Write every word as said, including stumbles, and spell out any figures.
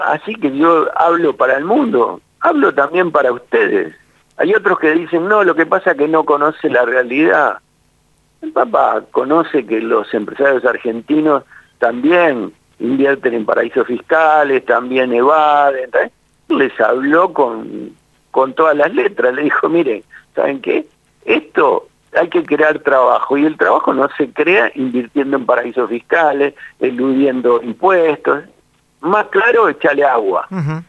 Así que yo hablo para el mundo, hablo también para ustedes. Hay otros que dicen, no, lo que pasa es que no conoce la realidad. El Papa conoce que los empresarios argentinos también invierten en paraísos fiscales, también evaden. ¿También? Les habló con, con todas las letras, le dijo, miren, ¿saben qué? Esto hay que crear trabajo, y el trabajo no se crea invirtiendo en paraísos fiscales, eludiendo impuestos. Más claro, echarle agua. Uh-huh.